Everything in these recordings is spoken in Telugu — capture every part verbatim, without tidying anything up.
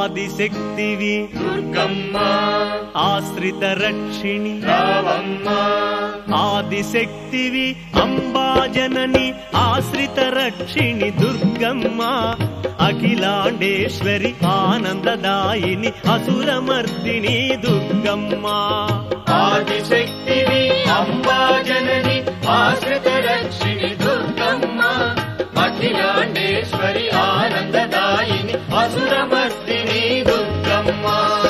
ఆదిశక్తివి దుర్గమ్మ ఆశ్రిత రక్షిణి రావమ్మ ఆదిశక్తివి అంబాజనని ఆశ్రిత రక్షిణి దుర్గమ్మ అఖిలాండేశ్వరి ఆనందదాయిని అసురమర్దిని దుర్గమ్మ ఆదిశక్తివి అంబాజనని ఆశ్రిత రక్షిణి దుర్గమ్మ అఖిలాండేశ్వరి ఆనందదాయిని అసురమర్దిని దుర్గమ్మ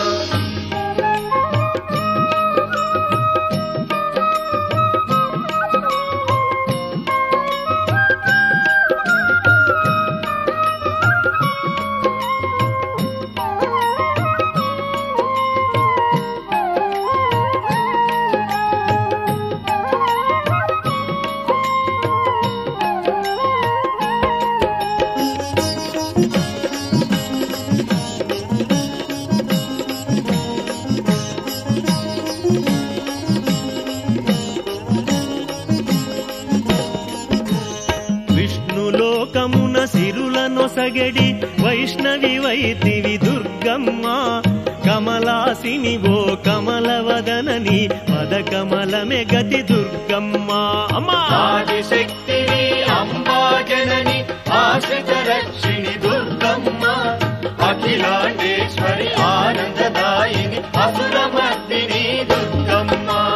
విష్ణులోకమున సిరులనొసగడి వైష్ణవి వైతివి దుర్గమ్మ కమలాసిని ఓ కమలవదనని పదకమలమే గతి దుర్గమ్మ అమ్మా ఆదిశక్తివి అంబాజనని ఆశ్రిత రక్షిణి దుర్గమ్మ అఖిలాండేశ్వరి ఆనందదాయిని అసురమర్దిని దుర్గమ్మ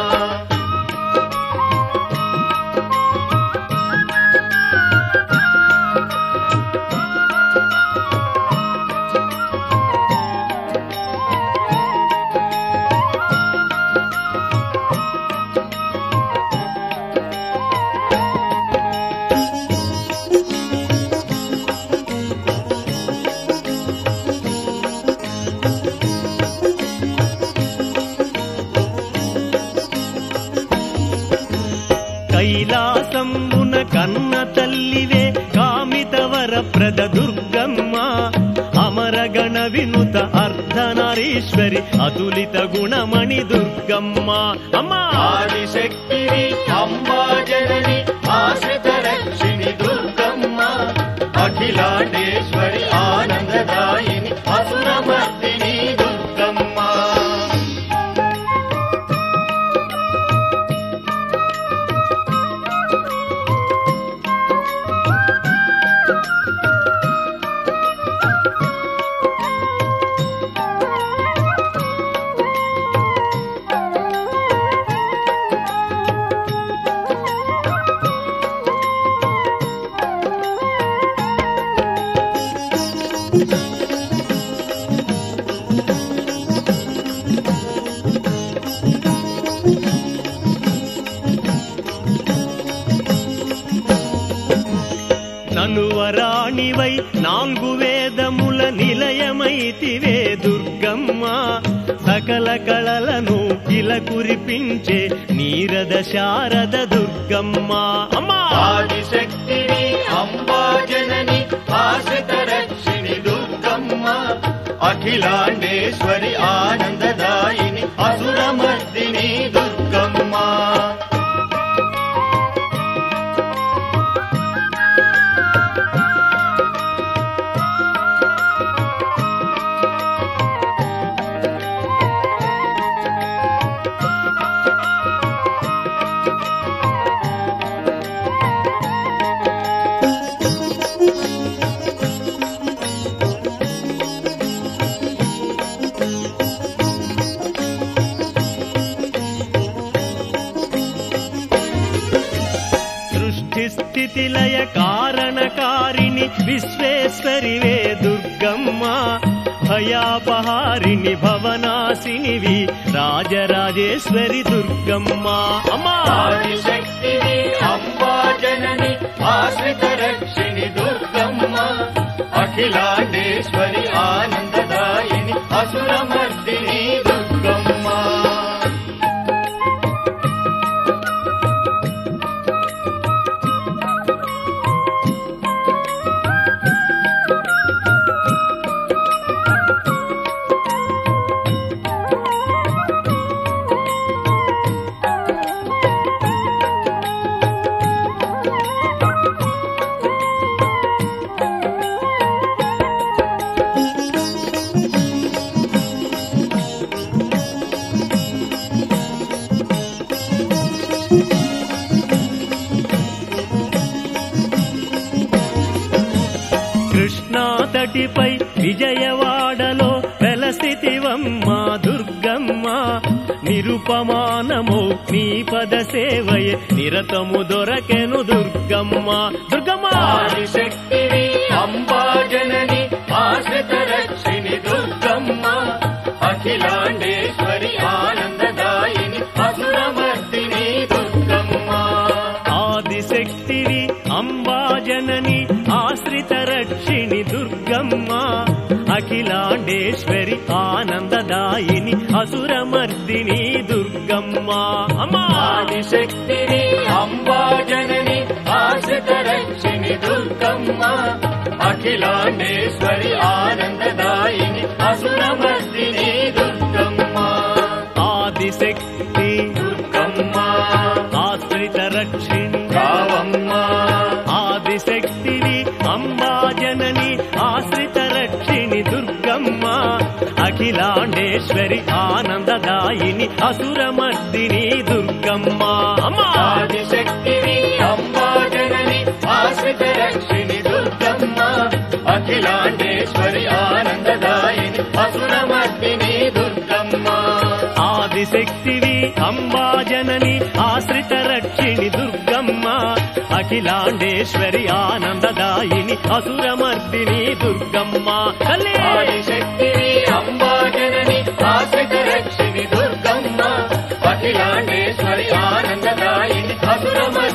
కైలాసంబున కన్న తల్లివే కామితవరప్రద దుర్గమ్మ అమరగణ వినుత అర్ధనారీశ్వరి అతులిత గుణమణి దుర్గమ్మ అమ్మా ఆదిశక్తివి అంబాజనని ఆశ్రిత రక్షిణి దుర్గమ్మ అఖిలాండేశ్వరి ఆనందదాయిని అసురమర్దిని దుర్గమ్మ నలువరాణివై నాలుగు వేదముల నిలయమైతివే దుర్గమ్మ సకల కళలను ఇలా కురిపించే నీరద శారద దుర్గమ్మ అమ్మా ఆదిశక్తివి అంబాజనని ఆశ్రిత రక్షిణి దుర్గమ్మ అఖిలాండేశ్వరి ఆనందదాయిని అసురమర్దిని దుర్గమ్మ స్థితిలయ కారణకారిణి విశ్వేశ్వరివే దుర్గమ్మ భయాపహారిణి భవనాశినివి రాజరాజేశ్వరి దుర్గమ్మ అమ్మా ఆదిశక్తివి అంబాజనని ఆశ్రిత రక్షిణి దుర్గమ్మ అఖిలాండేశ్వరి ఆనందదాయిని అసురమర్దిని దుర్గమ్మ కృష్ణా తటిపై విజయవాడలో వెలసితివమ్మ దుర్గమ్మ నిరుపమానమో నీ పద సేవయ నిరతము దొరకెను దుర్గమ్మ దుర్గమ్మ ఆదిశక్తివి అంబా జనని ఆశ్రిత రక్షిణి దుర్గమ్మ అఖిలాండేశ్వరి ఆనందదాయిని అసురమర్దిని దుర్గమ్మ ఆదిశక్తివి అంబా జనని ఆశ్రిత రక్షిణి దుర్గమ్మ అఖిలాండేశ్వరి ఆనందదాయిని అసురమర్దిని దుర్గమ్మ అమ్మా ఆదిశక్తిని అంబా జనని ఆశ్రిత రక్షిణి దుర్గమ్మ అఖిలాండేశ్వరి ఆనందదాయిని అసురమర్దిని దుర్గమ్మ ఆదిశక్తి దుర్గమ్మ ఆశ్రిత రక్షిణి రావమ్మ ఆదిశక్తివి అంబా జనని ఆశ్రిత రక్షిణి దుర్గమ్మ అఖిలాండేశ్వరి ఆనందదాయిని అసురమర్దిని దుర్గమ్మ అమ్మా ఆదిశక్తిని అంబా జనని ఆశ్రిత రక్షిణి దుర్గమ్మ అఖిలాండేశ్వరి ఆనందదాయిని అసురమర్దిని దుర్గమ్మ ఆదిశక్తివి అంబా జనని ఆశ్రిత రక్షిణి దుర్గమ్మ అఖిలాండేశ్వరి ఆనందదాయిని అసురమర్దిని దుర్గమ్మ తల్లి ఆదిశక్తిని అంబా జనని ఆశ్రిత రక్షిణి దుర్గమ్మ అఖిలాండేశ్వరి ఆనందదాయిని అసురమర్దిని